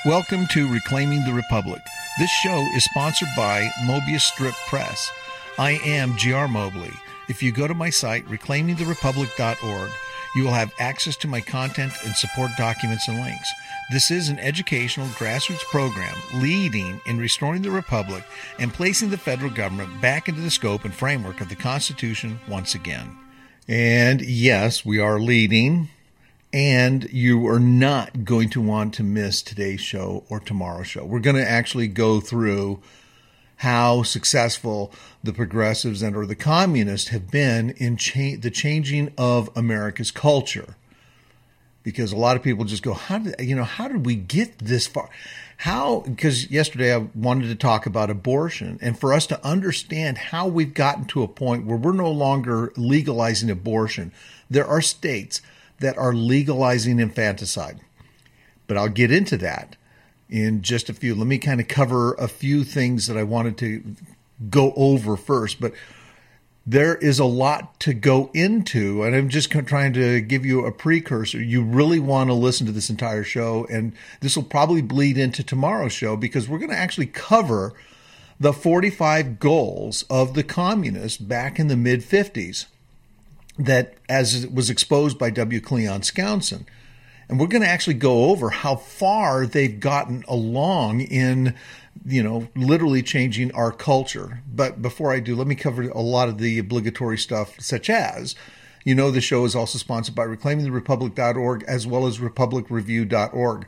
Welcome to Reclaiming the Republic. This show is sponsored by Mobius Strip Press. I am G.R. Mobley. If you go to my site, reclaimingtherepublic.org, you will have access to my content and support documents and links. This is an educational grassroots program leading in restoring the Republic and placing the federal government back into the scope and framework of the Constitution once again. And yes, we are leading. And you are not going to want to miss today's show or tomorrow's show. We're going to actually go through how successful the progressives and or the communists have been in the changing of America's culture. Because a lot of people just go, how did we get this far? Because yesterday I wanted to talk about abortion, and for us to understand how we've gotten to a point where we're no longer legalizing abortion. There are states that are legalizing infanticide. But I'll get into that in just a few. Let me kind of cover a few things that I wanted to go over first. But there is a lot to go into, and I'm just trying to give you a precursor. You really want to listen to this entire show, and this will probably bleed into tomorrow's show because we're going to actually cover the 45 goals of the communists back in the mid-50s. That as it was exposed by W. Cleon Skousen. And we're going to actually go over how far they've gotten along in, literally changing our culture. But before I do, let me cover a lot of the obligatory stuff, such as, the show is also sponsored by reclaimingtherepublic.org as well as republicreview.org.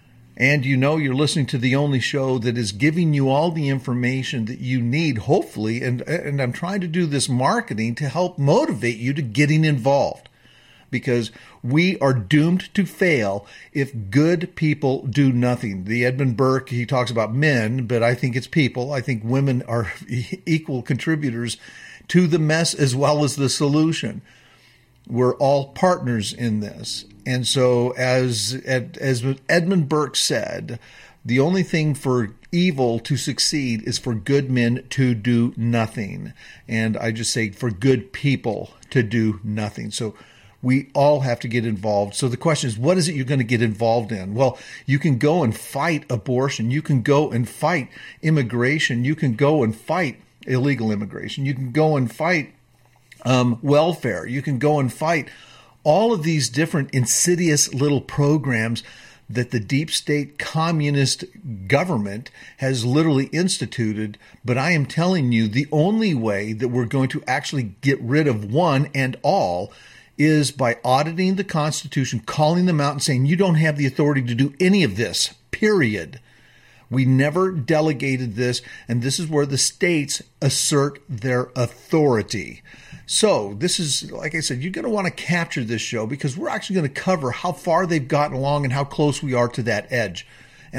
And you're listening to the only show that is giving you all the information that you need, hopefully, and I'm trying to do this marketing to help motivate you to getting involved. Because we are doomed to fail if good people do nothing. The Edmund Burke, he talks about men, but I think it's people. I think women are equal contributors to the mess as well as the solution. We're all partners in this. And so as Edmund Burke said, the only thing for evil to succeed is for good men to do nothing. And I just say for good people to do nothing. So we all have to get involved. So the question is, what is it you're going to get involved in? Well, you can go and fight abortion. You can go and fight immigration. You can go and fight illegal immigration. You can go and fight welfare. You can go and fight all of these different insidious little programs that the deep state communist government has literally instituted. But I am telling you, the only way that we're going to actually get rid of one and all is by auditing the Constitution, calling them out and saying, you don't have the authority to do any of this, period. We never delegated this, and this is where the states assert their authority. So this is, like I said, you're going to want to capture this show because we're actually going to cover how far they've gotten along and how close we are to that edge. And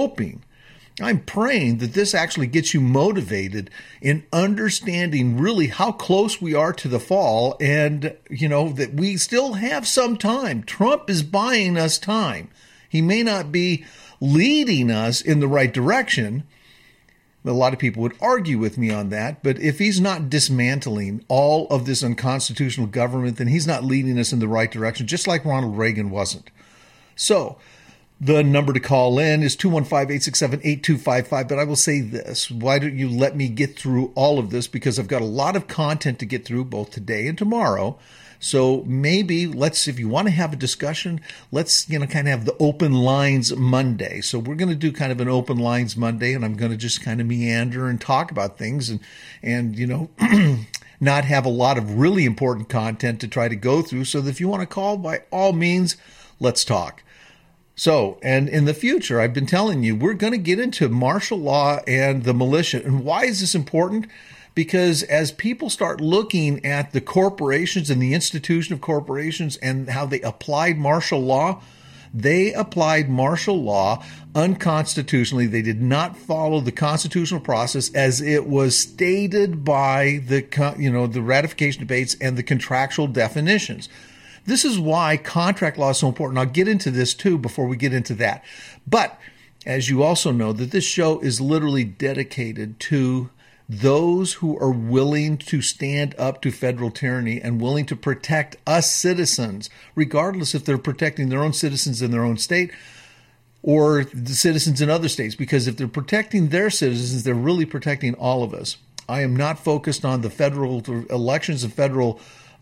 I'm praying that this actually gets you motivated in understanding really how close we are to the fall and, that we still have some time. Trump is buying us time. He may not be leading us in the right direction. A lot of people would argue with me on that, but if he's not dismantling all of this unconstitutional government, then he's not leading us in the right direction, just like Ronald Reagan wasn't. So the number to call in is 215-867-8255, but I will say this. Why don't you let me get through all of this? Because I've got a lot of content to get through both today and tomorrow. So maybe if you want to have a discussion, let's, kind of have the open lines Monday. So we're going to do kind of an open lines Monday, and I'm going to just kind of meander and talk about things and not have a lot of really important content to try to go through. So that if you want to call, by all means, let's talk. So, and in the future, I've been telling you, we're going to get into martial law and the militia. And why is this important? Because as people start looking at the corporations and the institution of corporations and how they applied martial law, they applied martial law unconstitutionally. They did not follow the constitutional process as it was stated by the ratification debates and the contractual definitions. This is why contract law is so important. I'll get into this too before we get into that. But as you also know, that this show is literally dedicated to those who are willing to stand up to federal tyranny and willing to protect us citizens, regardless if they're protecting their own citizens in their own state or the citizens in other states, because if they're protecting their citizens, they're really protecting all of us. I am not focused on the federal elections of federal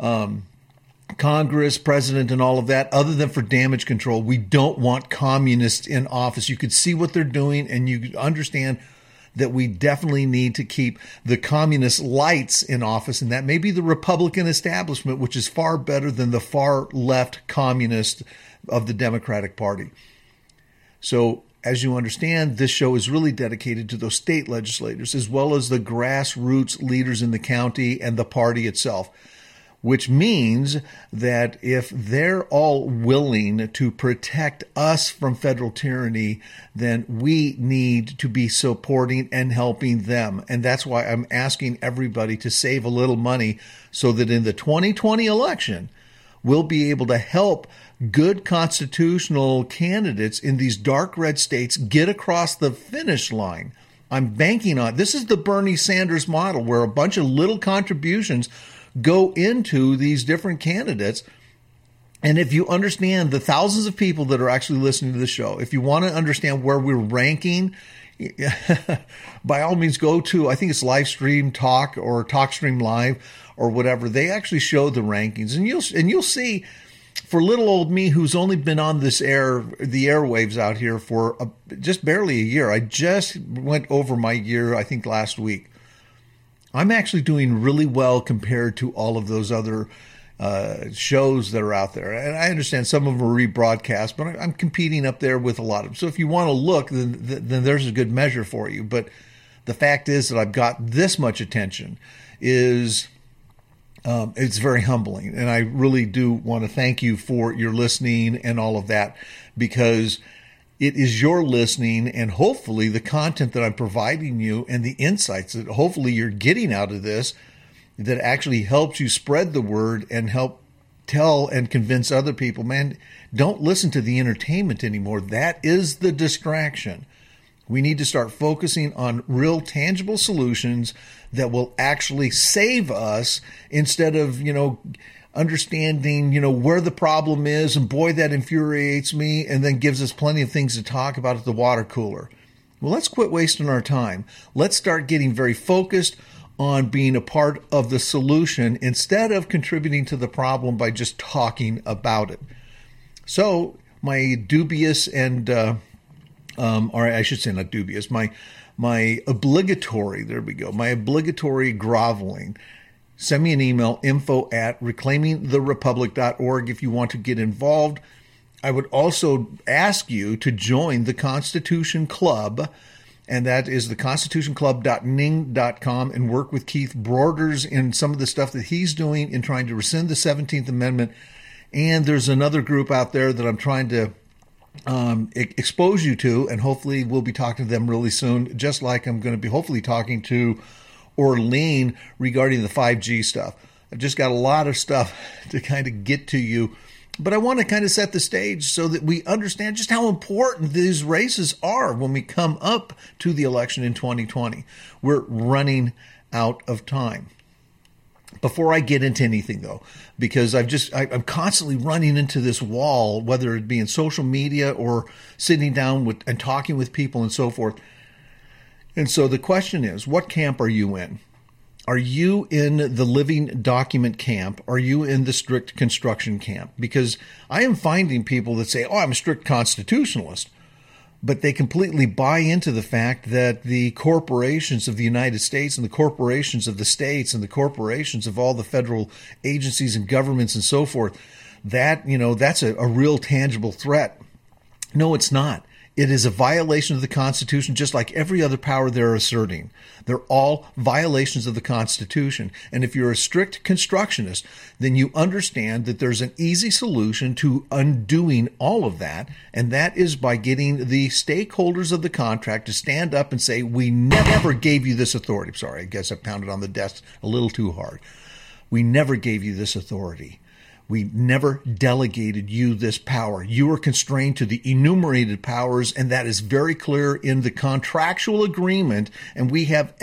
Congress, president, and all of that, other than for damage control. We don't want communists in office. You could see what they're doing, and you understand that we definitely need to keep the communist lights in office, and that may be the Republican establishment, which is far better than the far left communist of the Democratic Party. So, as you understand, this show is really dedicated to those state legislators, as well as the grassroots leaders in the county and the party itself, which means that if they're all willing to protect us from federal tyranny, then we need to be supporting and helping them. And that's why I'm asking everybody to save a little money so that in the 2020 election, we'll be able to help good constitutional candidates in these dark red states get across the finish line. I'm banking on this is the Bernie Sanders model, where a bunch of little contributions go into these different candidates. And if you understand the thousands of people that are actually listening to the show, if you want to understand where we're ranking, by all means go to, I think it's Livestream Talk or TalkStream Live or whatever. They actually show the rankings, and you'll see. For little old me, who's only been on the airwaves out here for just barely a year, I just went over my year, I think, last week. I'm actually doing really well compared to all of those other shows that are out there. And I understand some of them are rebroadcast, but I'm competing up there with a lot of them. So if you want to look, then there's a good measure for you. But the fact is that I've got this much attention is... it's very humbling, and I really do want to thank you for your listening and all of that, because it is your listening and hopefully the content that I'm providing you and the insights that hopefully you're getting out of this that actually helps you spread the word and help tell and convince other people, man, don't listen to the entertainment anymore. That is the distraction. We need to start focusing on real tangible solutions that will actually save us instead of, understanding, where the problem is. And boy, that infuriates me, and then gives us plenty of things to talk about at the water cooler. Well, let's quit wasting our time. Let's start getting very focused on being a part of the solution instead of contributing to the problem by just talking about it. So my dubious and... or I should say not dubious, my obligatory, there we go, my obligatory groveling. Send me an email, info@reclaimingtherepublic.org if you want to get involved. I would also ask you to join the Constitution Club, and that is the constitutionclub.ning.com, and work with Keith Broders in some of the stuff that he's doing in trying to rescind the 17th Amendment. And there's another group out there that I'm trying to expose you to, and hopefully we'll be talking to them really soon, just like I'm going to be hopefully talking to Orlean regarding the 5G stuff. I've just got a lot of stuff to kind of get to you, but I want to kind of set the stage so that we understand just how important these races are when we come up to the election in 2020. We're running out of time. Before I get into anything, though, because I'm constantly running into this wall, whether it be in social media or sitting down with and talking with people and so forth. And so the question is, what camp are you in? Are you in the living document camp? Are you in the strict construction camp? Because I am finding people that say, I'm a strict constitutionalist, but they completely buy into the fact that the corporations of the United States and the corporations of the states and the corporations of all the federal agencies and governments and so forth, that, that's a real tangible threat. No, it's not. It is a violation of the Constitution, just like every other power they're asserting. They're all violations of the Constitution. And if you're a strict constructionist, then you understand that there's an easy solution to undoing all of that, and that is by getting the stakeholders of the contract to stand up and say, we never gave you this authority. Sorry, I guess I pounded on the desk a little too hard. We never gave you this authority. We never delegated you this power. You are constrained to the enumerated powers, and that is very clear in the contractual agreement. And we have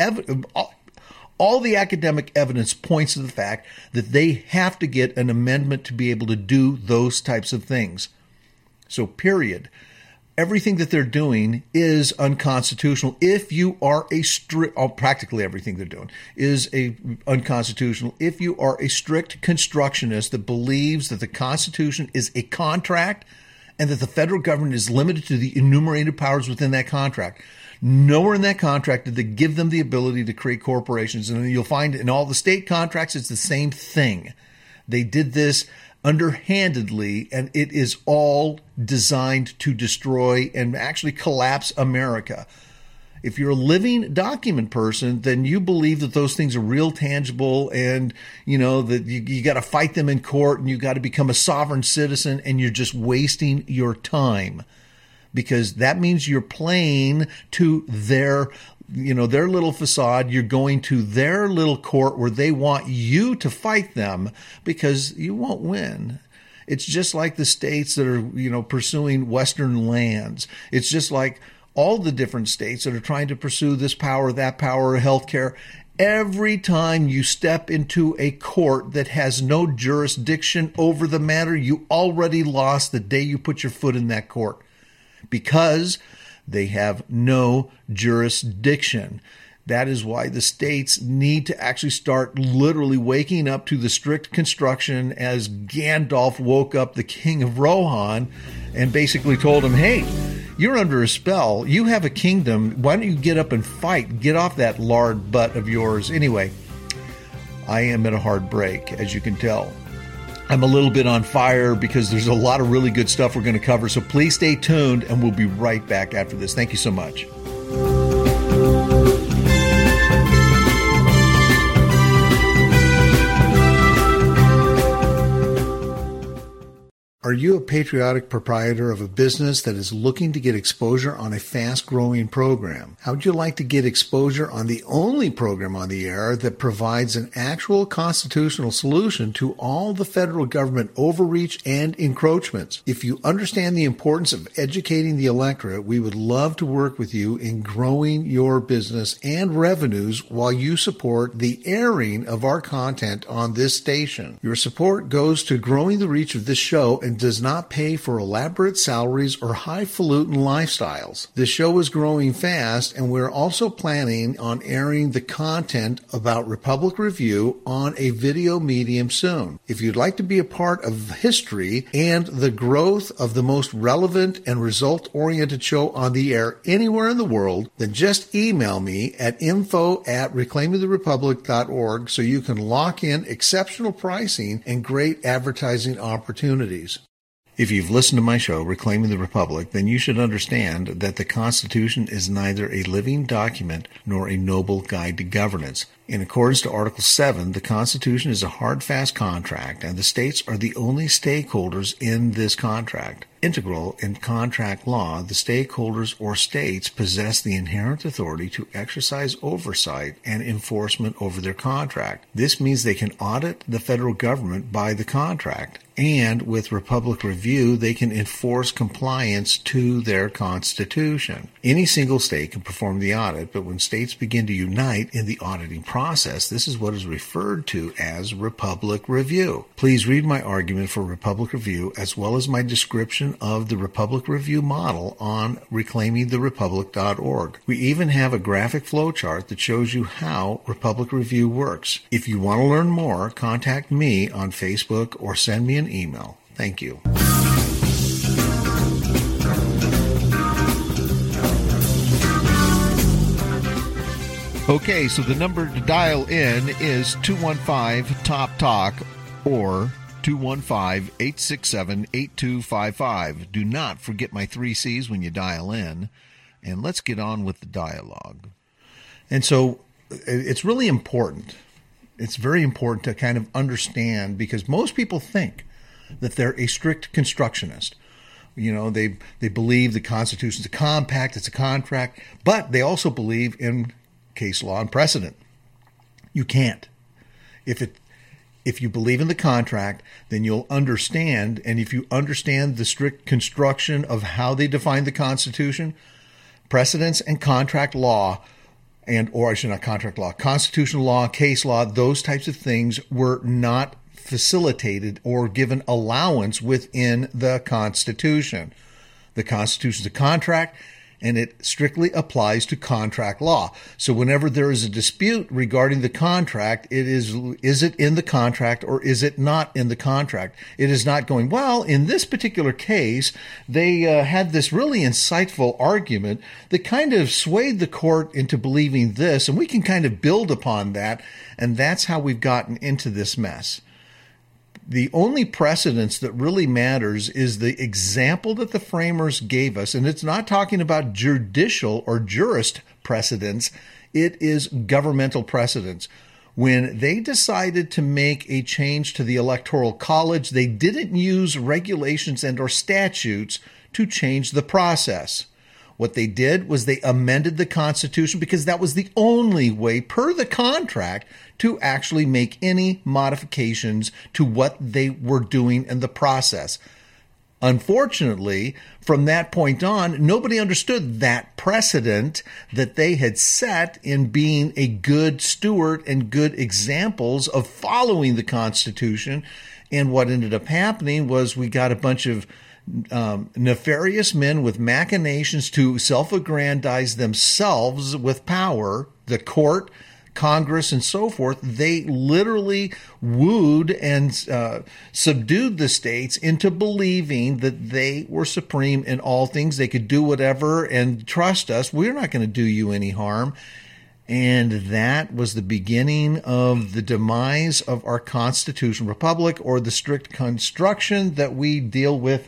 all the academic evidence points to the fact that they have to get an amendment to be able to do those types of things. So, period. everything that they're doing is unconstitutional. If you are a strict, practically everything they're doing is unconstitutional. If you are a strict constructionist that believes that the Constitution is a contract and that the federal government is limited to the enumerated powers within that contract. Nowhere in that contract did they give them the ability to create corporations. And you'll find in all the state contracts, it's the same thing. They did this underhandedly, and it is all designed to destroy and actually collapse America. If you're a living document person, then you believe that those things are real, tangible, and that you got to fight them in court, and you got to become a sovereign citizen, and you're just wasting your time, because that means you're playing to their little facade. You're going to their little court where they want you to fight them, because you won't win. It's just like the states that are, pursuing Western lands. It's just like all the different states that are trying to pursue this power, that power, healthcare. Every time you step into a court that has no jurisdiction over the matter, you already lost the day you put your foot in that court, because they have no jurisdiction. That is why the states need to actually start literally waking up to the strict construction, as Gandalf woke up the king of Rohan and basically told him, hey, you're under a spell. You have a kingdom. Why don't you get up and fight? Get off that lard butt of yours. Anyway, I am at a hard break, as you can tell. I'm a little bit on fire because there's a lot of really good stuff we're going to cover. So please stay tuned, and we'll be right back after this. Thank you so much. Are you a patriotic proprietor of a business that is looking to get exposure on a fast-growing program? How would you like to get exposure on the only program on the air that provides an actual constitutional solution to all the federal government overreach and encroachments? If you understand the importance of educating the electorate, we would love to work with you in growing your business and revenues while you support the airing of our content on this station. Your support goes to growing the reach of this show and does not pay for elaborate salaries or highfalutin lifestyles. This show is growing fast, and we're also planning on airing the content about Republic Review on a video medium soon. If you'd like to be a part of history and the growth of the most relevant and result-oriented show on the air anywhere in the world, then just email me at info@reclaimingtherepublic.org so you can lock in exceptional pricing and great advertising opportunities. If you've listened to my show, Reclaiming the Republic, then you should understand that the Constitution is neither a living document nor a noble guide to governance. In accordance to Article 7, the Constitution is a hard, fast contract, and the states are the only stakeholders in this contract. Integral in contract law, the stakeholders or states possess the inherent authority to exercise oversight and enforcement over their contract. This means they can audit the federal government by the contract, and with Republic Review, they can enforce compliance to their Constitution. Any single state can perform the audit, but when states begin to unite in the auditing process, this is what is referred to as Republic Review. Please read my argument for Republic Review as well as my description of the Republic Review model on reclaimingtherepublic.org. We even have a graphic flowchart that shows you how Republic Review works. If you want to learn more, contact me on Facebook or send me an email. Thank you. Okay, so the number to dial in is 215-TOP-TALK or 215-867-8255. Do not forget my 3 C's when you dial in, and let's get on with the dialogue. And so it's really important. It's very important to kind of understand, because most people think that they're a strict constructionist. You know, they believe the Constitution is a compact, it's a contract, but they also believe in case law and precedent. You can't. If you believe in the contract, then you'll understand, and if you understand the strict construction of how they define the Constitution, precedents and contract law, constitutional law, case law, those types of things were not facilitated or given allowance within the Constitution. The Constitution is a contract, and it strictly applies to contract law. So whenever there is a dispute regarding the contract, is it in the contract or is it not in the contract? It is not going, well, in this particular case, they had this really insightful argument that kind of swayed the court into believing this, and we can kind of build upon that, and that's how we've gotten into this mess. The only precedence that really matters is the example that the framers gave us. And it's not talking about judicial or jurist precedents. It is governmental precedents. When they decided to make a change to the Electoral College, they didn't use regulations and or statutes to change the process. What they did was they amended the Constitution because that was the only way, per the contract, to actually make any modifications to what they were doing in the process. Unfortunately, from that point on, nobody understood that precedent that they had set in being a good steward and good examples of following the Constitution. And what ended up happening was we got a bunch of nefarious men with machinations to self-aggrandize themselves with power, the court, Congress, and so forth. They literally wooed and subdued the states into believing that they were supreme in all things. They could do whatever and trust us. We're not going to do you any harm. And that was the beginning of the demise of our constitutional republic, or the strict construction that we deal with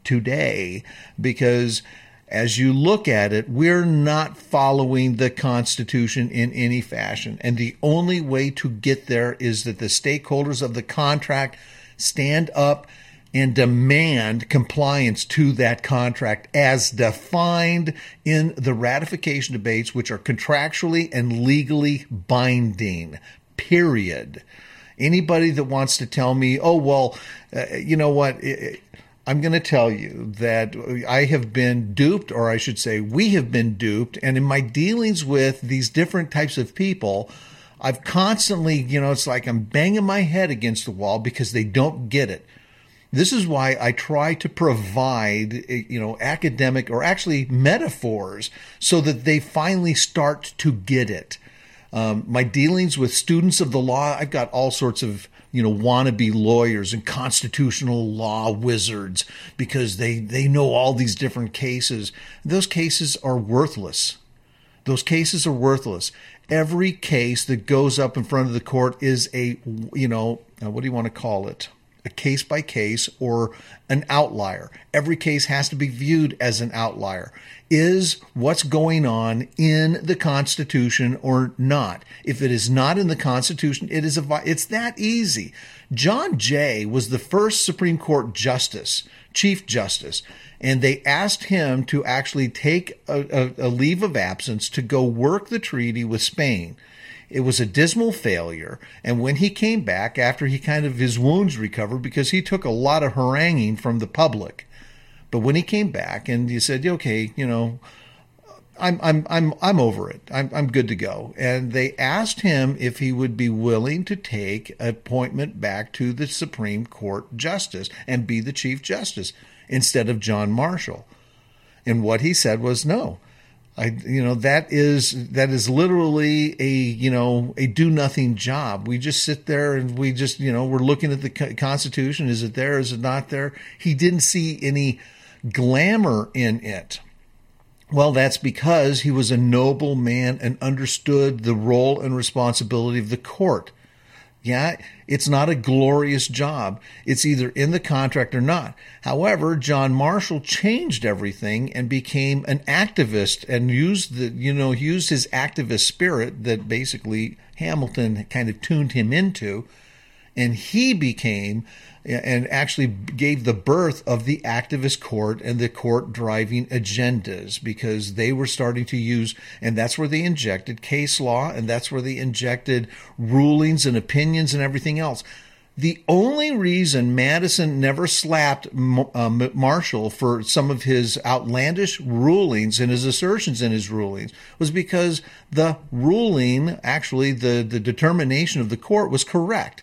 today, because as you look at it, we're not following the Constitution in any fashion. And the only way to get there is that the stakeholders of the contract stand up and demand compliance to that contract as defined in the ratification debates, which are contractually and legally binding, period. Anybody that wants to tell me, oh, well, you know what, I'm going to tell you that I have been duped, or I should say we have been duped. And in my dealings with these different types of people, I've constantly, it's like I'm banging my head against the wall because they don't get it. This is why I try to provide, academic or actually metaphors so that they finally start to get it. My dealings with students of the law, I've got all sorts of wannabe lawyers and constitutional law wizards because they know all these different cases. Those cases are worthless. Those cases are worthless. Every case that goes up in front of the court is a, what do you want to call it? A case by case or an outlier. Every case has to be viewed as an outlier. Is what's going on in the Constitution or not? If it is not in the Constitution, it's that easy. John Jay was the first Supreme Court justice, Chief Justice, and they asked him to actually take a leave of absence to go work the treaty with Spain. It was a dismal failure. And when he came back, after his wounds recovered, because he took a lot of haranguing from the public. But when he came back and he said, okay, I'm over it. I'm good to go. And they asked him if he would be willing to take appointment back to the Supreme Court justice and be the Chief Justice instead of John Marshall. And what he said was no. That is literally a do nothing job. We just sit there and we just, we're looking at the Constitution. Is it there? Is it not there? He didn't see any glamour in it. Well, that's because he was a noble man and understood the role and responsibility of the court. Yeah, it's not a glorious job. It's either in the contract or not. However, John Marshall changed everything and became an activist and used his activist spirit that basically Hamilton kind of tuned him into, and he became and actually gave the birth of the activist court and the court driving agendas, because they were starting to use, and that's where they injected case law, and that's where they injected rulings and opinions and everything else. The only reason Madison never slapped Marshall for some of his outlandish rulings and his assertions in his rulings was because the ruling, actually the determination of the court was correct.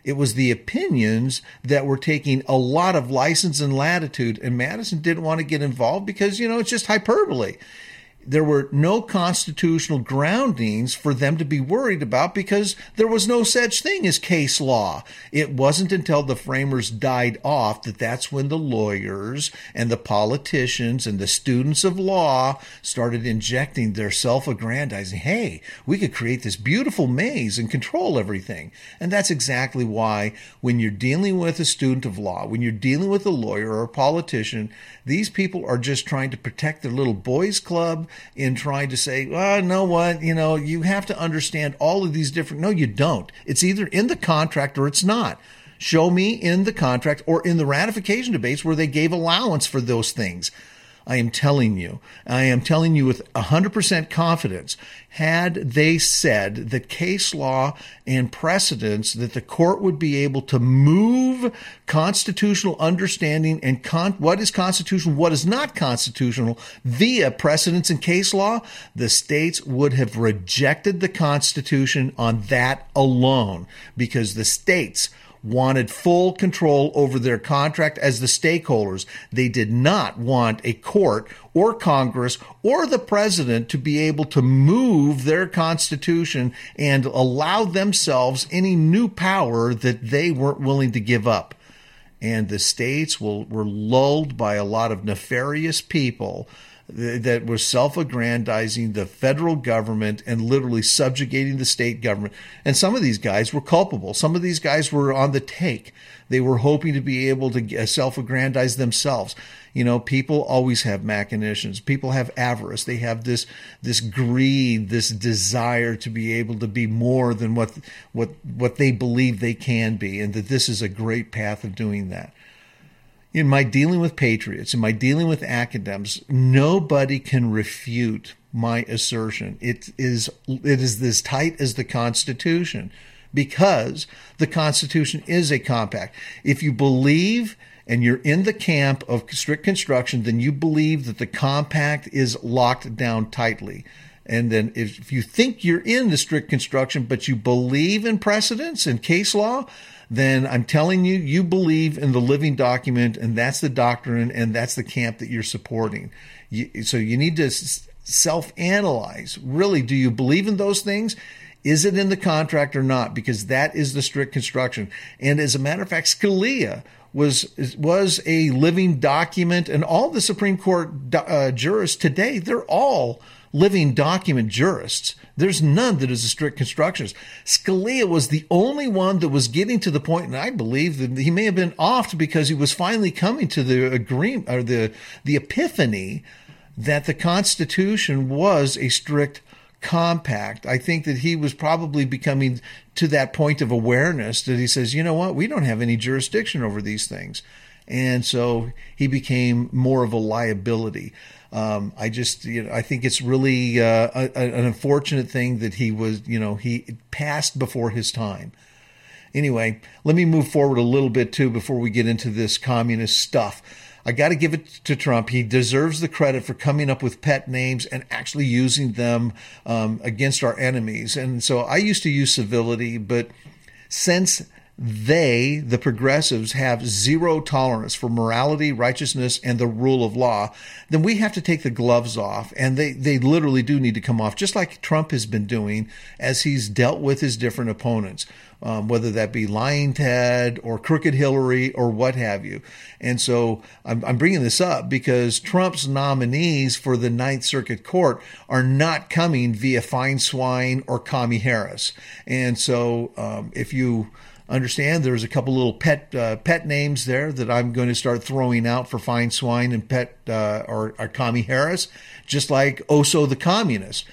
It was the opinions that were taking a lot of license and latitude, and Madison didn't want to get involved because, it's just hyperbole. There were no constitutional groundings for them to be worried about because there was no such thing as case law. It wasn't until the framers died off that that's when the lawyers and the politicians and the students of law started injecting their self-aggrandizing. Hey, we could create this beautiful maze and control everything. And that's exactly why when you're dealing with a student of law, when you're dealing with a lawyer or a politician, these people are just trying to protect their little boys club in trying to say, well, know what, you have to understand all of these different. No, you don't. It's either in the contract or it's not. Show me in the contract or in the ratification debates where they gave allowance for those things. I am telling you with 100% confidence, had they said that case law and precedents, that the court would be able to move constitutional understanding and what is constitutional, what is not constitutional via precedents and case law, the states would have rejected the Constitution on that alone because the states wanted full control over their contract as the stakeholders. They did not want a court or Congress or the president to be able to move their constitution and allow themselves any new power that they weren't willing to give up. And the states were lulled by a lot of nefarious people that was self-aggrandizing the federal government and literally subjugating the state government. And some of these guys were culpable. Some of these guys were on the take. They were hoping to be able to self-aggrandize themselves. People always have machinations. People have avarice. They have this greed, this desire to be able to be more than what they believe they can be, and that this is a great path of doing that. In my dealing with patriots, in my dealing with academics, nobody can refute my assertion. It is as tight as the Constitution because the Constitution is a compact. If you believe and you're in the camp of strict construction, then you believe that the compact is locked down tightly. And then if you think you're in the strict construction, but you believe in precedents and case law, then I'm telling you, you believe in the living document, and that's the doctrine, and that's the camp that you're supporting. So you need to self-analyze. Really, do you believe in those things? Is it in the contract or not? Because that is the strict construction. And as a matter of fact, Scalia was a living document, and all the Supreme Court jurists today, they're all living document jurists. There's none that is a strict constructionist. Scalia was the only one that was getting to the point, and I believe that he may have been off because he was finally coming to the agreement or the epiphany that the Constitution was a strict compact. I think that he was probably becoming to that point of awareness that he says, you know what, we don't have any jurisdiction over these things. And so he became more of a liability. I think it's really an unfortunate thing that he passed before his time. Anyway, let me move forward a little bit too before we get into this communist stuff. I got to give it to Trump. He deserves the credit for coming up with pet names and actually using them against our enemies. And so I used to use civility, but since the progressives, have zero tolerance for morality, righteousness, and the rule of law, then we have to take the gloves off. And they literally do need to come off, just like Trump has been doing as he's dealt with his different opponents, whether that be Lying Ted or Crooked Hillary or what have you. And so I'm bringing this up because Trump's nominees for the Ninth Circuit Court are not coming via Feinstein or Kamala Harris. And so if you understand, there's a couple little pet names there that I'm going to start throwing out for Feinstein and or Kamala Harris, just like Oso the communist.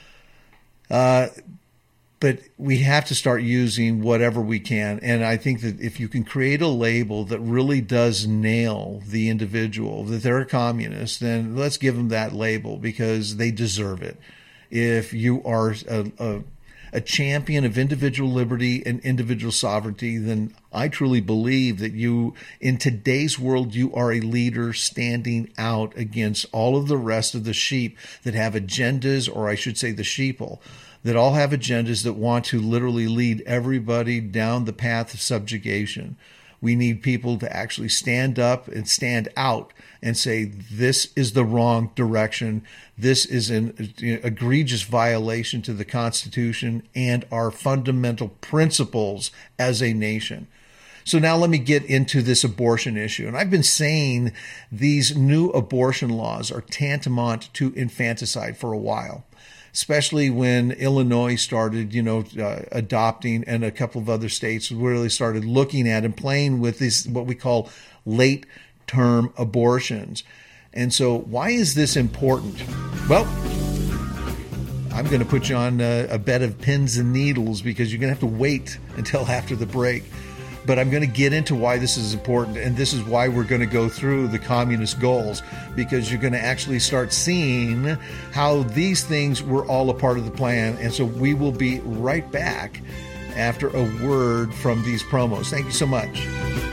But we have to start using whatever we can. And I think that if you can create a label that really does nail the individual, that they're a communist, then let's give them that label because they deserve it. If you are a champion of individual liberty and individual sovereignty, then I truly believe that you, in today's world, you are a leader standing out against all of the rest of the sheep that have agendas, or I should say the sheeple, that all have agendas that want to literally lead everybody down the path of subjugation. We need people to actually stand up and stand out and say, this is the wrong direction. This is an egregious violation to the Constitution and our fundamental principles as a nation. So now let me get into this abortion issue. And I've been saying these new abortion laws are tantamount to infanticide for a while, especially when Illinois started, adopting, and a couple of other states really started looking at and playing with this, what we call late-term abortions. And so why is this important? Well, I'm going to put you on a bed of pins and needles because you're going to have to wait until after the break. But I'm going to get into why this is important, and this is why we're going to go through the communist goals, because you're going to actually start seeing how these things were all a part of the plan. And so we will be right back after a word from these promos. Thank you so much.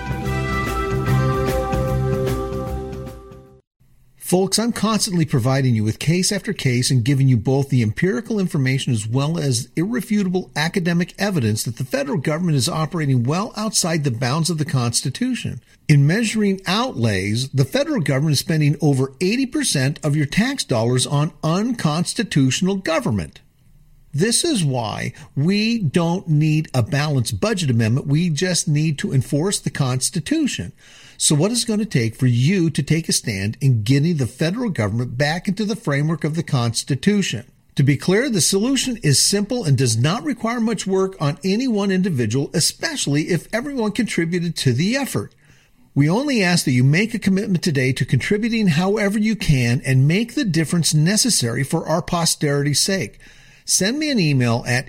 Folks, I'm constantly providing you with case after case and giving you both the empirical information as well as irrefutable academic evidence that the federal government is operating well outside the bounds of the Constitution. In measuring outlays, the federal government is spending over 80% of your tax dollars on unconstitutional government. This is why we don't need a balanced budget amendment. We just need to enforce the Constitution. So what is it going to take for you to take a stand in getting the federal government back into the framework of the Constitution? To be clear, the solution is simple and does not require much work on any one individual, especially if everyone contributed to the effort. We only ask that you make a commitment today to contributing however you can and make the difference necessary for our posterity's sake. Send me an email at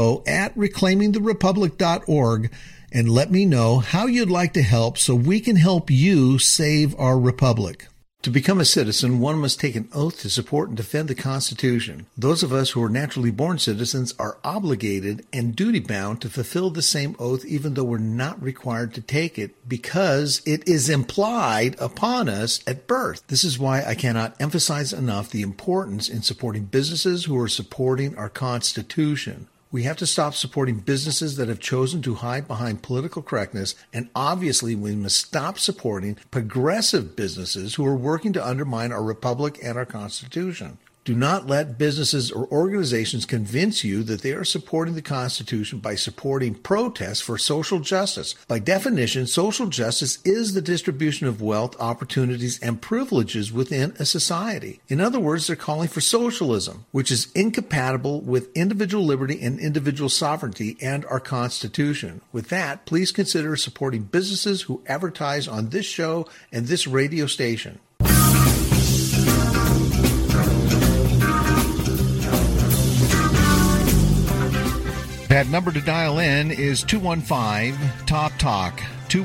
info@reclaimingtherepublic.org and let me know how you'd like to help so we can help you save our republic. To become a citizen, one must take an oath to support and defend the Constitution. Those of us who are naturally born citizens are obligated and duty-bound to fulfill the same oath even though we're not required to take it because it is implied upon us at birth. This is why I cannot emphasize enough the importance in supporting businesses who are supporting our Constitution. We have to stop supporting businesses that have chosen to hide behind political correctness, and obviously we must stop supporting progressive businesses who are working to undermine our republic and our Constitution. Do not let businesses or organizations convince you that they are supporting the Constitution by supporting protests for social justice. By definition, social justice is the distribution of wealth, opportunities, and privileges within a society. In other words, they're calling for socialism, which is incompatible with individual liberty and individual sovereignty and our Constitution. With that, please consider supporting businesses who advertise on this show and this radio station. That number to dial in is 215-TALK-TALK,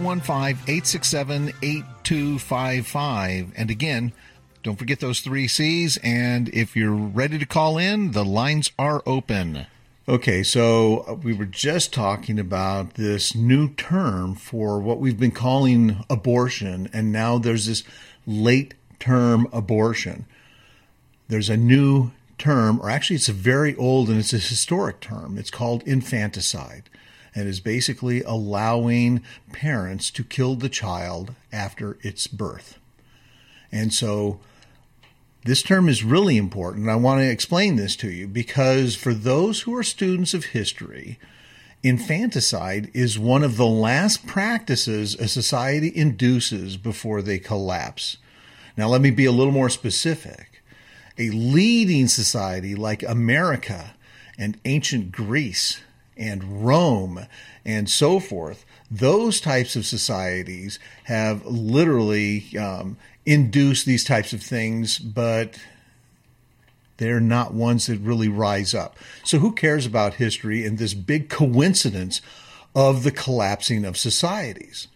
215-867-8255. And again, don't forget those 3 C's. And if you're ready to call in, the lines are open. Okay, so we were just talking about this new term for what we've been calling abortion, and now there's this late-term abortion. There's a new term, or actually it's a very old and it's a historic term. It's called infanticide, and is basically allowing parents to kill the child after its birth. And so this term is really important. I want to explain this to you because for those who are students of history, infanticide is one of the last practices a society induces before they collapse. Now, let me be a little more specific. A leading society like America and ancient Greece and Rome and so forth, those types of societies have literally induced these types of things, but they're not ones that really rise up. So who cares about history and this big coincidence of the collapsing of societies?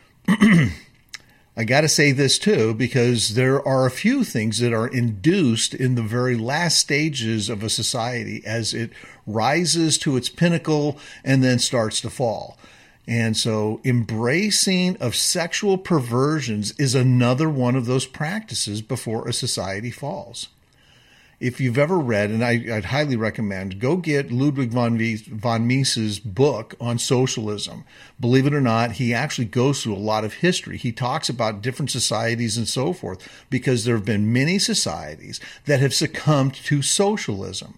I got to say this too, because there are a few things that are induced in the very last stages of a society as it rises to its pinnacle and then starts to fall. And so embracing of sexual perversions is another one of those practices before a society falls. if you've ever read, and I'd highly recommend, go get Ludwig von Mises' book on socialism. Believe it or not, he actually goes through a lot of history. He talks about different societies and so forth, because there have been many societies that have succumbed to socialism.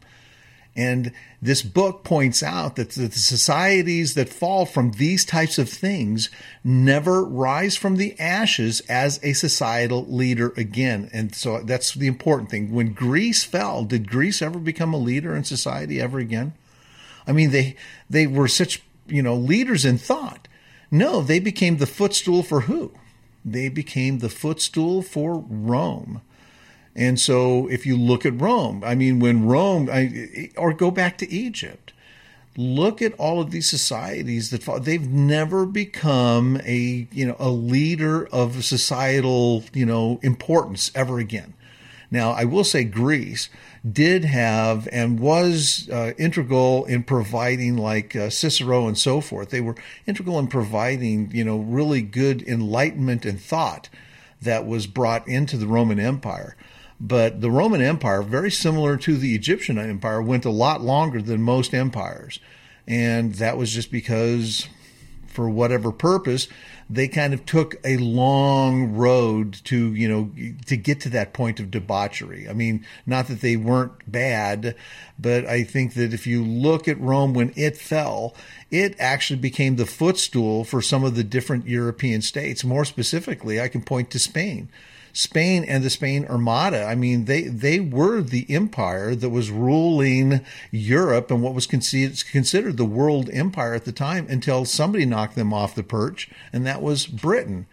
And this book points out that the societies that fall from these types of things never rise from the ashes as a societal leader again. And so that's the important thing. When Greece fell, did Greece ever become a leader in society ever again? I mean, they were such, leaders in thought. No, they became the footstool for who? They became the footstool for Rome. And so if you look at Rome, when Rome, or go back to Egypt, look at all of these societies that they've never become a leader of societal, importance ever again. Now, I will say Greece did have and was integral in providing, like Cicero and so forth. They were integral in providing, really good enlightenment and thought that was brought into the Roman Empire. But the Roman Empire, very similar to the Egyptian Empire, went a lot longer than most empires. And that was just because, for whatever purpose, they kind of took a long road to get to that point of debauchery. Not that they weren't bad, but I think that if you look at Rome when it fell, it actually became the footstool for some of the different European states. More specifically, I can point to Spain. Spain and the Spain Armada, they were the empire that was ruling Europe and what was considered the world empire at the time, until somebody knocked them off the perch, and that was Britain.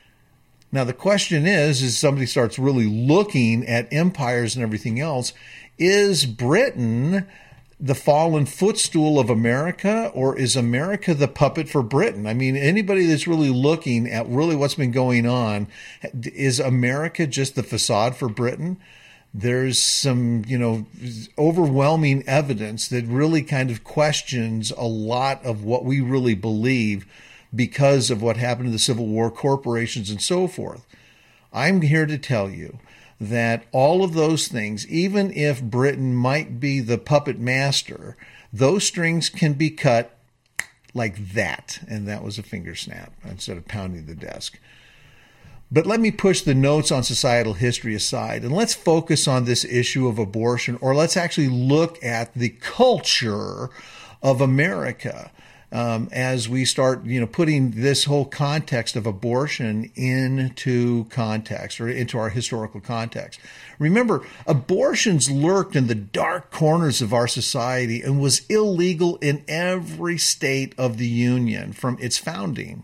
Now, the question is somebody starts really looking at empires and everything else, is Britain the fallen footstool of America, or is America the puppet for Britain? Anybody that's really looking at really what's been going on, is America just the facade for Britain? There's some, overwhelming evidence that really kind of questions a lot of what we really believe because of what happened to the Civil War, corporations, and so forth. I'm here to tell you that all of those things, even if Britain might be the puppet master, those strings can be cut like that. And that was a finger snap instead of pounding the desk. But let me push the notes on societal history aside, and let's focus on this issue of abortion, or let's actually look at the culture of America. As we start, putting this whole context of abortion into context, or into our historical context. Remember, abortions lurked in the dark corners of our society and was illegal in every state of the Union from its founding.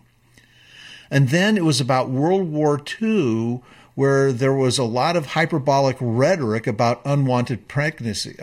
And then it was about World War II, where there was a lot of hyperbolic rhetoric about unwanted pregnancies.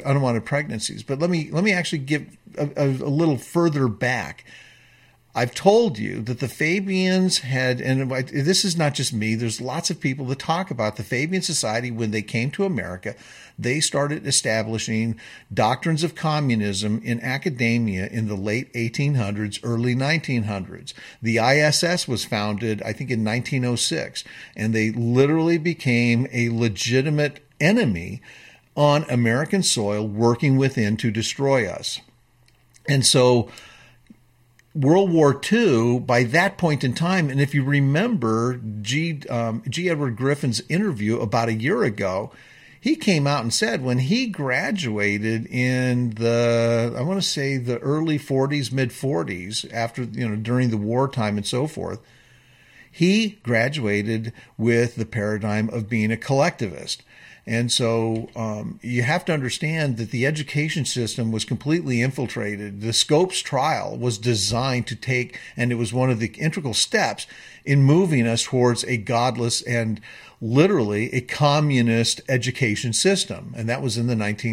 But let me actually give a little further back. I've told you that the Fabians had, and this is not just me, there's lots of people that talk about the Fabian Society. When they came to America, they started establishing doctrines of communism in academia in the late 1800s, early 1900s. The ISS was founded, I think, in 1906, and they literally became a legitimate enemy on American soil, working within to destroy us. And so World War II, by that point in time, and if you remember G. Edward Griffin's interview about a year ago, he came out and said when he graduated in the early 40s, mid 40s, after, during the wartime and so forth, he graduated with the paradigm of being a collectivist. And so you have to understand that the education system was completely infiltrated. The Scopes trial was designed to take, and it was one of the integral steps in moving us towards a godless and literally a communist education system. And that was in the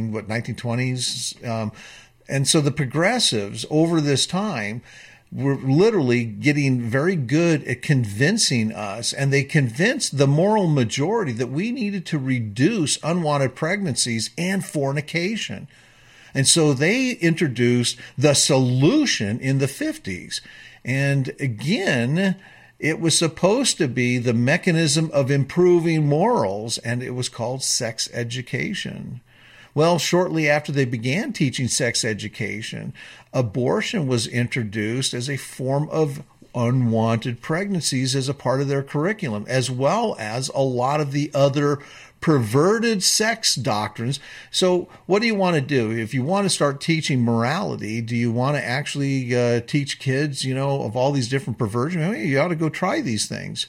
1920s. And so the progressives over this time were literally getting very good at convincing us, and they convinced the moral majority that we needed to reduce unwanted pregnancies and fornication. And so they introduced the solution in the 50s. And again, It was supposed to be the mechanism of improving morals, and it was called sex education. Well, shortly after they began teaching sex education, abortion was introduced as a form of unwanted pregnancies as a part of their curriculum, as well as a lot of the other perverted sex doctrines. So what do you want to do? If you want to start teaching morality, do you want to actually teach kids, of all these different perversions? You ought to go try these things.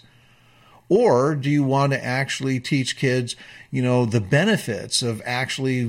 Or do you want to actually teach kids, the benefits of actually,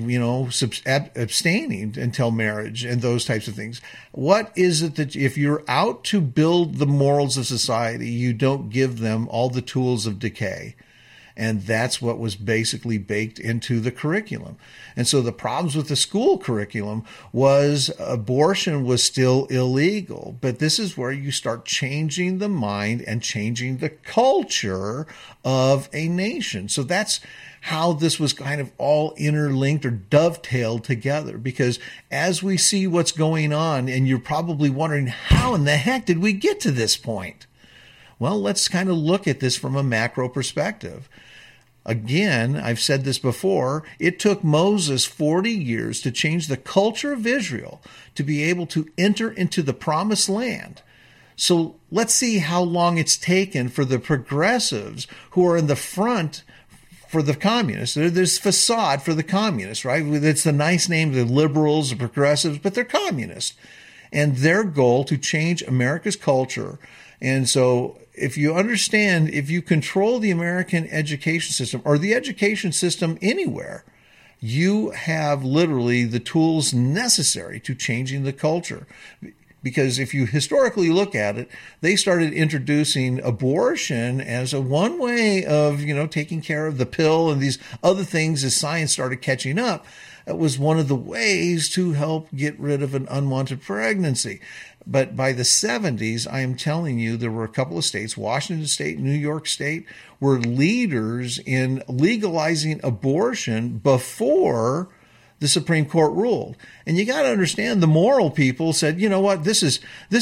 abstaining until marriage and those types of things? What is it that if you're out to build the morals of society, you don't give them all the tools of decay? And that's what was basically baked into the curriculum. And so the problems with the school curriculum was abortion was still illegal. But this is where you start changing the mind and changing the culture of a nation. So that's how this was kind of all interlinked or dovetailed together. Because as we see what's going on, and you're probably wondering, how in the heck did we get to this point? Well, let's kind of look at this from a macro perspective. Again, I've said this before, it took Moses 40 years to change the culture of Israel to be able to enter into the promised land. So let's see how long it's taken for the progressives who are in the front for the communists. There's facade for the communists, right? It's the nice name, the liberals, the progressives, but they're communists. And their goal to change America's culture. And so if you understand, if you control the American education system or the education system anywhere, you have literally the tools necessary to changing the culture. Because if you historically look at it, they started introducing abortion as a one way of, taking care of the pill and these other things as science started catching up. It was one of the ways to help get rid of an unwanted pregnancy. But by the 70s, I am telling you, there were a couple of states, Washington State, New York State, were leaders in legalizing abortion before the Supreme Court ruled. And you got to understand, the moral people said, you know what, this is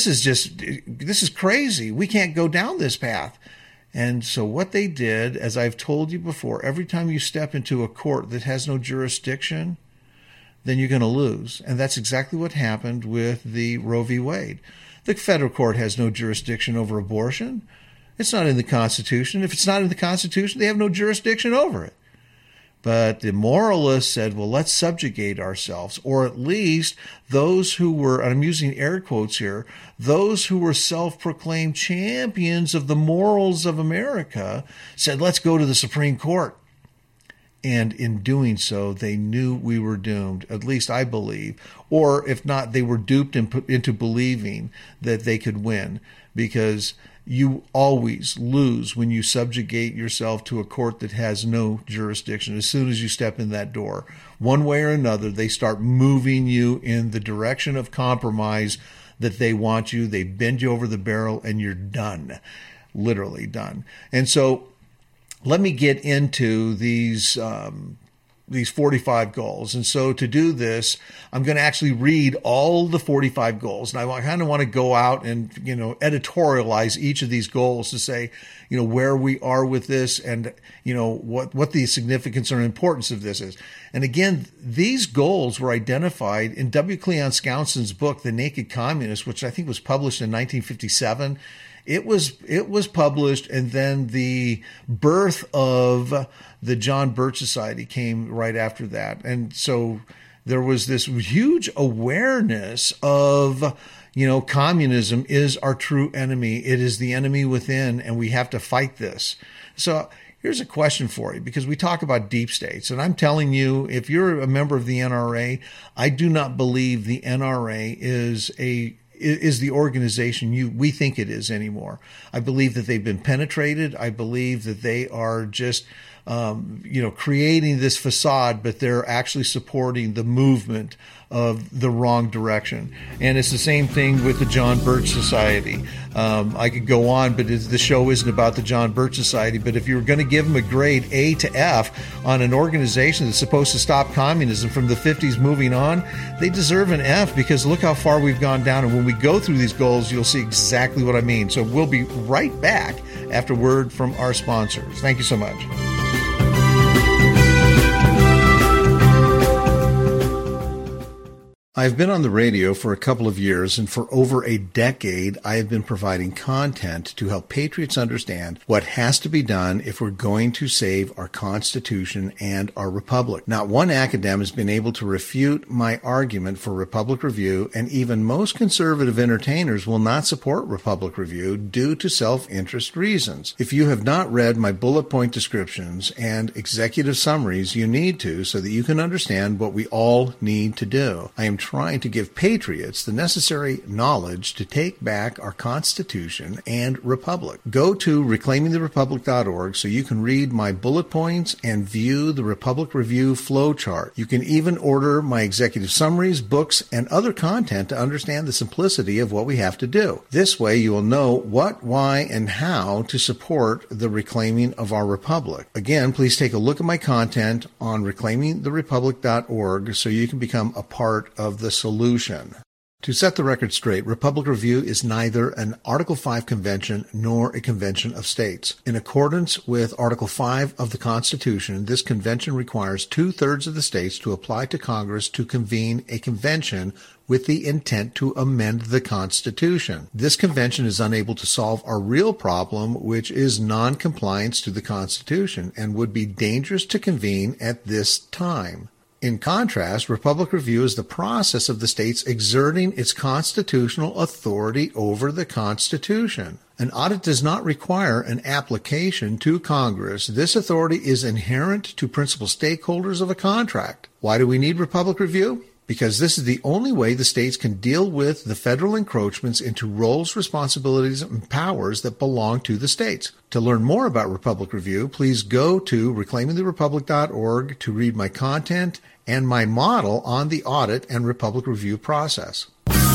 crazy. We can't go down this path. And so what they did, as I've told you before, every time you step into a court that has no jurisdiction, then you're going to lose. And that's exactly what happened with the Roe v. Wade. The federal court has no jurisdiction over abortion. It's not in the Constitution. If it's not in the Constitution, they have no jurisdiction over it. But the moralists said, well, let's subjugate ourselves, or at least those who were, and I'm using air quotes here, those who were self-proclaimed champions of the morals of America said, let's go to the Supreme Court. And in doing so, they knew we were doomed, at least I believe. Or if not, they were duped into believing that they could win, because you always lose when you subjugate yourself to a court that has no jurisdiction. As soon as you step in that door, one way or another, they start moving you in the direction of compromise that they want you. They bend you over the barrel and you're done, literally done. And so let me get into these 45 goals. And so to do this, I'm going to actually read all the 45 goals. And I kind of want to go out and, editorialize each of these goals to say, where we are with this and, what the significance or importance of this is. And again, these goals were identified in W. Cleon Skousen's book, The Naked Communist, which I think was published in 1957. It was published, and then the birth of the John Birch Society came right after that. And so there was this huge awareness of, communism is our true enemy. It is the enemy within, and we have to fight this. So here's a question for you, because we talk about deep states, and I'm telling you, if you're a member of the NRA, I do not believe the NRA is the organization we think it is anymore. I believe that they've been penetrated. I believe that they are just creating this facade, but they're actually supporting the movement of the wrong direction. And it's the same thing with the John Birch Society. I could go on, but the show isn't about the John Birch Society. But if you were going to give them a grade A to F on an organization that's supposed to stop communism from the 50s moving on, they deserve an F, because look how far we've gone down. And when we go through these goals, you'll see exactly what I mean. So we'll be right back after word from our sponsors. Thank you so much. I've been on the radio for a couple of years, and for over a decade, I have been providing content to help patriots understand what has to be done if we're going to save our Constitution and our Republic. Not one academic has been able to refute my argument for Republic Review, and even most conservative entertainers will not support Republic Review due to self-interest reasons. If you have not read my bullet point descriptions and executive summaries, you need to, so that you can understand what we all need to do. I am trying to give patriots the necessary knowledge to take back our Constitution and Republic. Go to reclaimingtherepublic.org so you can read my bullet points and view the Republic Review flowchart. You can even order my executive summaries, books, and other content to understand the simplicity of what we have to do. This way you will know what, why, and how to support the reclaiming of our Republic. Again, please take a look at my content on reclaimingtherepublic.org so you can become a part of the solution. To set the record straight, Republic Review is neither an Article 5 convention nor a convention of states. In accordance with Article 5 of the Constitution, this convention requires 2/3 of the states to apply to Congress to convene a convention with the intent to amend the Constitution. This convention is unable to solve our real problem, which is non-compliance to the Constitution, and would be dangerous to convene at this time. In contrast, Republic Review is the process of the states exerting its constitutional authority over the Constitution. An audit does not require an application to Congress. This authority is inherent to principal stakeholders of a contract. Why do we need Republic Review? Because this is the only way the states can deal with the federal encroachments into roles, responsibilities, and powers that belong to the states. To learn more about Republic Review, please go to reclaimingtherepublic.org to read my content and my model on the audit and Republic Review process.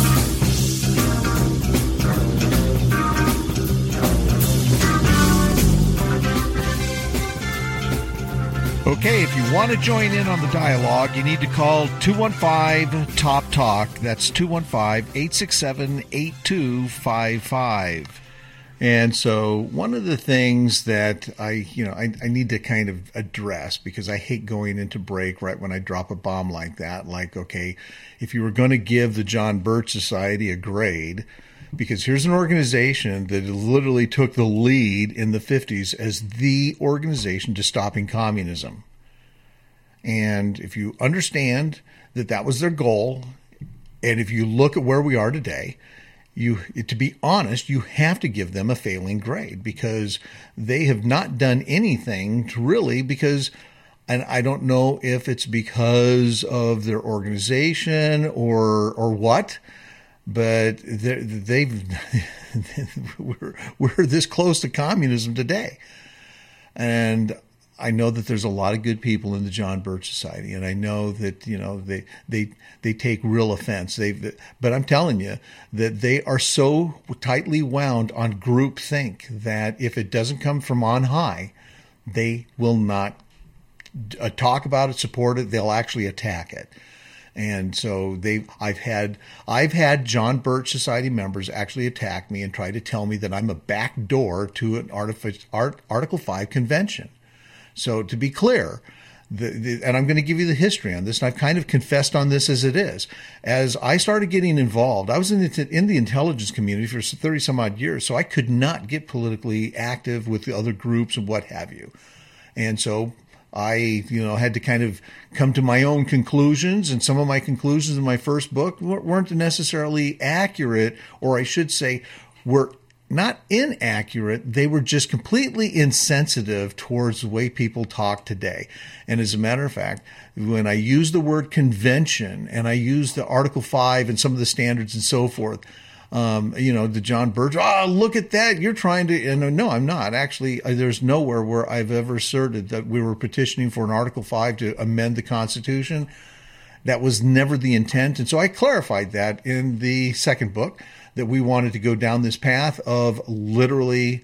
Okay, if you want to join in on the dialogue, you need to call 215-TOP-TALK. That's 215-867-8255. And so one of the things that I need to kind of address, because I hate going into break right when I drop a bomb like that, like, okay, if you were going to give the John Birch Society a grade, because here's an organization that literally took the lead in the 50s as the organization to stopping communism. And if you understand that that was their goal, and if you look at where we are today, to be honest, you have to give them a failing grade, because they have not done anything to really, because, and I don't know if it's because of their organization or what, but we're this close to communism today. And I know that there's a lot of good people in the John Birch Society, and I know that they take real offense. But I'm telling you that they are so tightly wound on groupthink that if it doesn't come from on high, they will not talk about it, support it. They'll actually attack it. And so I've had John Birch Society members actually attack me and try to tell me that I'm a backdoor to an Article 5 convention. So to be clear, and I'm going to give you the history on this, and I've kind of confessed on this as it is. As I started getting involved, I was in the intelligence community for 30 some odd years, so I could not get politically active with the other groups and what have you. And so I, had to kind of come to my own conclusions, and some of my conclusions in my first book weren't necessarily accurate, or I should say were not inaccurate. They were just completely insensitive towards the way people talk today. And as a matter of fact, when I use the word convention and I use the Article 5 and some of the standards and so forth, the John Birch, oh, look at that. You're trying to, and no, I'm not. Actually, there's nowhere where I've ever asserted that we were petitioning for an Article 5 to amend the Constitution. That was never the intent. And so I clarified that in the second book, that we wanted to go down this path of literally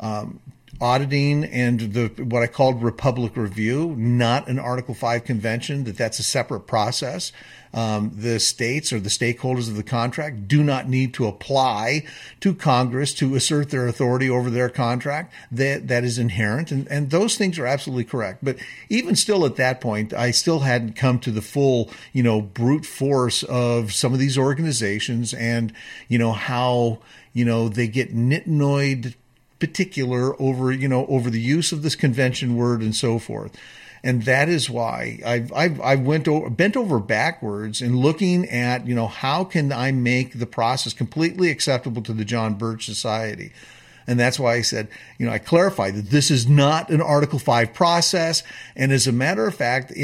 auditing and what I called Republic Review, not an Article 5 convention, that's a separate process. The states or the stakeholders of the contract do not need to apply to Congress to assert their authority over their contract. That is inherent. And those things are absolutely correct. But even still at that point, I still hadn't come to the full, brute force of some of these organizations and, how, they get nitnoid particular over the use of this convention word and so forth. And that is why I bent over backwards in looking at, how can I make the process completely acceptable to the John Birch Society? And that's why I said, I clarified that this is not an Article 5 process. And as a matter of fact,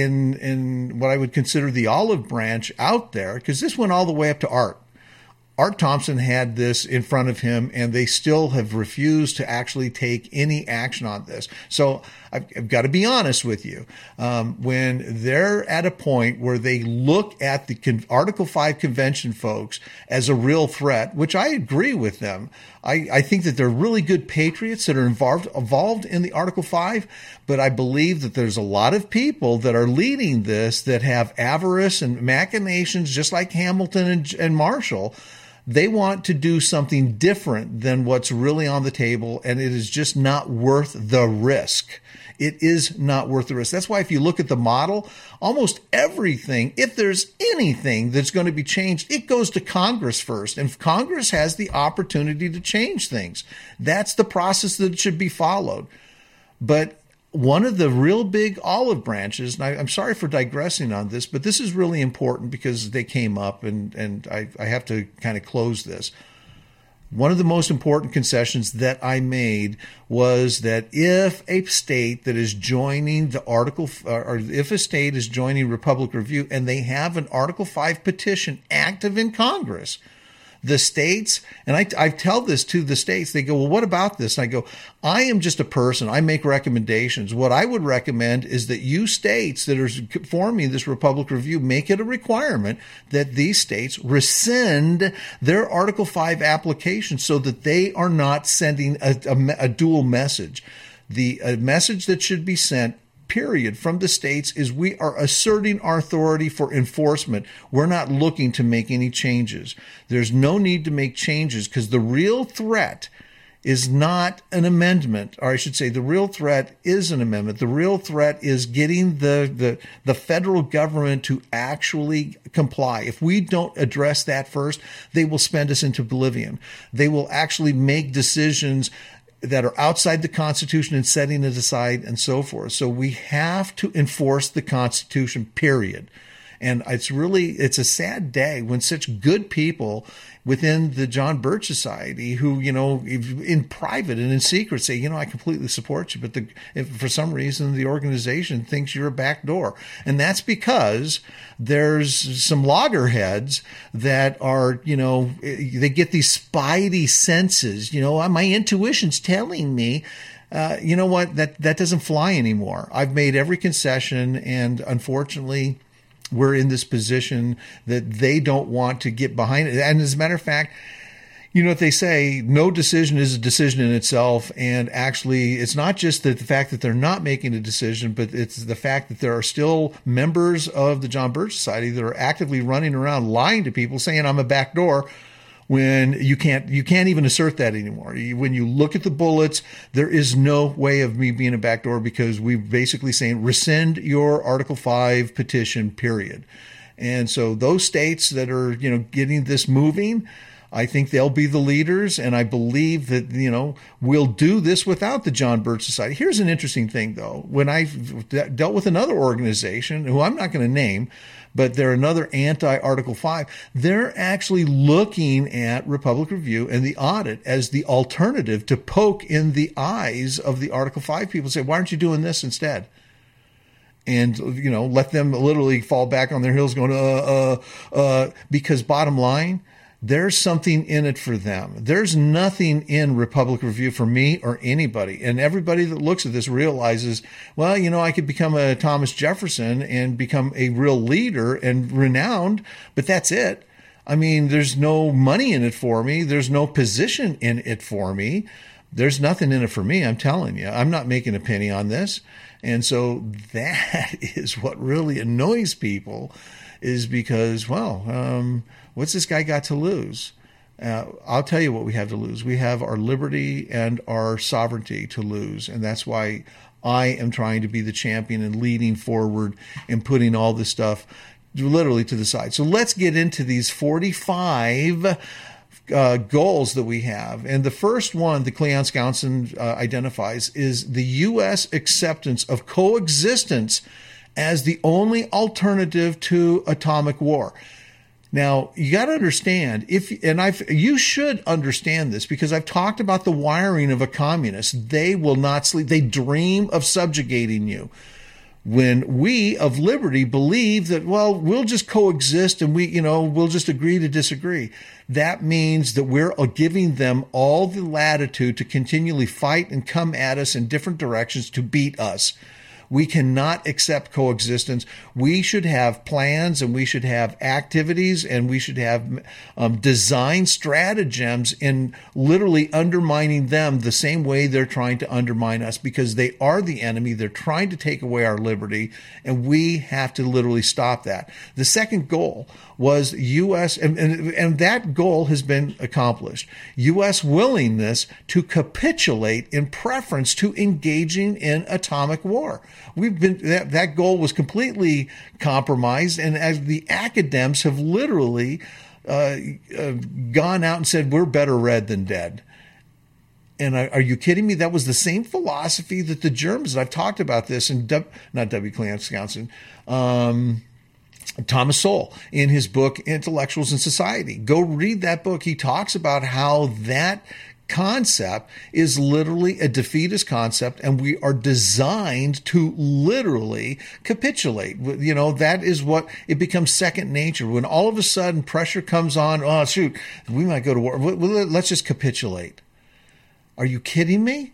in what I would consider the olive branch out there, because this went all the way up to Art. Art Thompson had this in front of him, and they still have refused to actually take any action on this. So I've got to be honest with you. When they're at a point where they look at the Article 5 convention folks as a real threat, which I agree with them, I think that they're really good patriots that are involved in the Article 5, but I believe that there's a lot of people that are leading this that have avarice and machinations, just like Hamilton and Marshall. They want to do something different than what's really on the table, and it is just not worth the risk. It is not worth the risk. That's why if you look at the model, almost everything, if there's anything that's going to be changed, it goes to Congress first. And Congress has the opportunity to change things. That's the process that should be followed. But one of the real big olive branches, and I'm sorry for digressing on this, but this is really important because they came up, and I have to kind of close this. One of the most important concessions that I made was that if a state that is joining the Article, or if a state is joining Republic Review and they have an Article 5 petition active in Congress, the states, and I tell this to the states, they go, well, what about this? And I go, I am just a person. I make recommendations. What I would recommend is that you states that are forming this Republic Review make it a requirement that these states rescind their Article 5 application so that they are not sending a dual message. The message that should be sent, period, from the states is we are asserting our authority for enforcement. We're not looking to make any changes. There's no need to make changes because the real threat is not an amendment, or I should say the real threat is an amendment. The real threat is getting the federal government to actually comply. If we don't address that first, they will spend us into oblivion. They will actually make decisions that are outside the Constitution and setting it aside and so forth. So we have to enforce the Constitution, period. And it's a sad day when such good people within the John Birch Society who, in private and in secret say, I completely support you, but if for some reason the organization thinks you're a backdoor. And that's because there's some loggerheads that are, they get these spidey senses, my intuition's telling me, you know what, that doesn't fly anymore. I've made every concession, and unfortunately, we're in this position that they don't want to get behind it. And as a matter of fact, what they say, no decision is a decision in itself. And actually, it's not just the fact that they're not making a decision, but it's the fact that there are still members of the John Birch Society that are actively running around lying to people saying I'm a backdoor, when you can't even assert that anymore. When you look at the bullets, there is no way of me being a backdoor because we're basically saying rescind your Article 5 petition, period. And so those states that are, getting this moving, I think they'll be the leaders. And I believe that, we'll do this without the John Birch Society. Here's an interesting thing, though. When I dealt with another organization who I'm not going to name, but they're another anti-Article 5. They're actually looking at Republic Review and the audit as the alternative to poke in the eyes of the Article 5 people. Say, why aren't you doing this instead? And, let them literally fall back on their heels going, because bottom line, there's something in it for them. There's nothing in Republic Review for me or anybody. And everybody that looks at this realizes, well, I could become a Thomas Jefferson and become a real leader and renowned, but that's it. I mean, there's no money in it for me. There's no position in it for me. There's nothing in it for me. I'm telling you, I'm not making a penny on this. And so that is what really annoys people, is because, what's this guy got to lose? I'll tell you what we have to lose. We have our liberty and our sovereignty to lose. And that's why I am trying to be the champion and leading forward and putting all this stuff literally to the side. So let's get into these 45 goals that we have. And the first one that Cleon Skousen identifies is the U.S. acceptance of coexistence as the only alternative to atomic war. Now, you got to understand, you should understand this, because I've talked about the wiring of a communist. They will not sleep. They dream of subjugating you. When we of liberty believe that, we'll just coexist and we'll just agree to disagree. That means that we're giving them all the latitude to continually fight and come at us in different directions to beat us. We cannot accept coexistence. We should have plans, and we should have activities, and we should have design stratagems in literally undermining them the same way they're trying to undermine us, because they are the enemy. They're trying to take away our liberty, and we have to literally stop that. The second goal was U.S., and that goal has been accomplished. U.S. willingness to capitulate in preference to engaging in atomic war. That goal was completely compromised, and as the academics have literally gone out and said, we're better red than dead. And are you kidding me? That was the same philosophy that the Germans, I've talked about this, and not W. Cleon Skousen, Thomas Sowell, in his book, Intellectuals in Society. Go read that book. He talks about how that concept is literally a defeatist concept, and we are designed to literally capitulate. That is what it becomes second nature. When all of a sudden pressure comes on, oh, shoot, we might go to war. Let's just capitulate. Are you kidding me?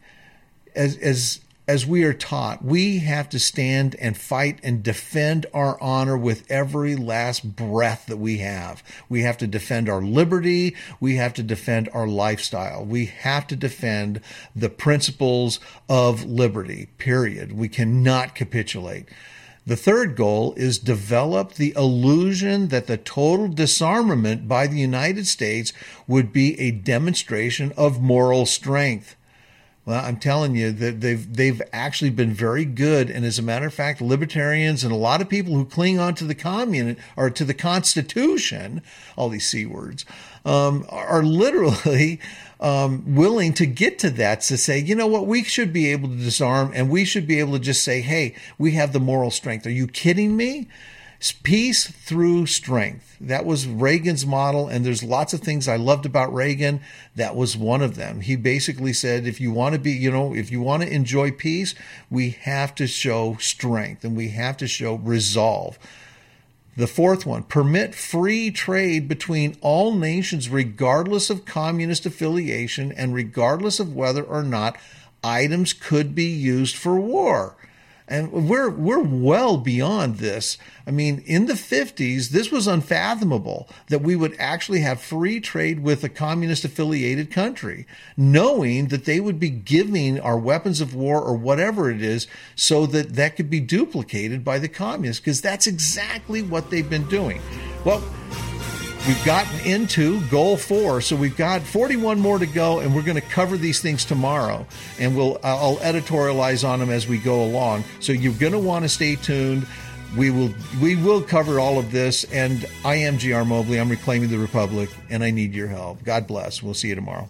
As we are taught, we have to stand and fight and defend our honor with every last breath that we have. We have to defend our liberty. We have to defend our lifestyle. We have to defend the principles of liberty, period. We cannot capitulate. The third goal is develop the illusion that the total disarmament by the United States would be a demonstration of moral strength. Well, I'm telling you that they've actually been very good. And as a matter of fact, libertarians and a lot of people who cling on to the commune or to the Constitution, all these C words, are literally willing to get to that, to say, you know what, we should be able to disarm, and we should be able to just say, hey, we have the moral strength. Are you kidding me? Peace through strength. That was Reagan's model, and there's lots of things I loved about Reagan. That was one of them. He basically said, if you want to enjoy peace, we have to show strength, and we have to show resolve. The fourth one, permit free trade between all nations regardless of communist affiliation and regardless of whether or not items could be used for war. And we're well beyond this. I mean, in the 50s, this was unfathomable that we would actually have free trade with a communist-affiliated country, knowing that they would be giving our weapons of war or whatever it is so that that could be duplicated by the communists, because that's exactly what they've been doing. Well, we've gotten into goal 4, so we've got 41 more to go, and we're going to cover these things tomorrow, and I'll editorialize on them as we go along. So you're going to want to stay tuned. We will cover all of this, and I am G.R. Mobley. I'm Reclaiming the Republic, and I need your help. God bless. We'll see you tomorrow.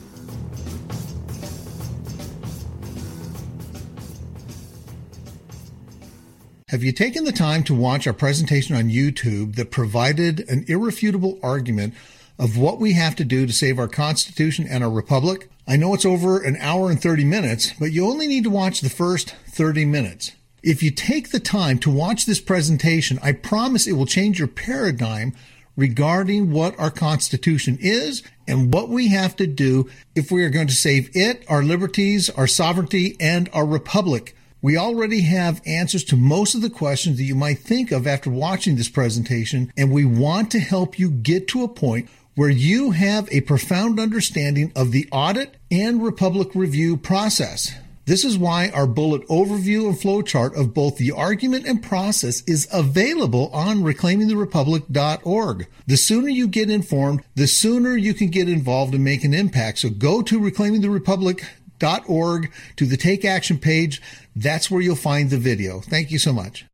Have you taken the time to watch our presentation on YouTube that provided an irrefutable argument of what we have to do to save our Constitution and our Republic? I know it's over an hour and 30 minutes, but you only need to watch the first 30 minutes. If you take the time to watch this presentation, I promise it will change your paradigm regarding what our Constitution is and what we have to do if we are going to save it, our liberties, our sovereignty, and our republic. We already have answers to most of the questions that you might think of after watching this presentation, and we want to help you get to a point where you have a profound understanding of the audit and republic review process. This is why our bullet overview and flowchart of both the argument and process is available on reclaimingtherepublic.org. The sooner you get informed, the sooner you can get involved and make an impact. So go to reclaimingtherepublic.org to the Take Action page. That's where you'll find the video. Thank you so much.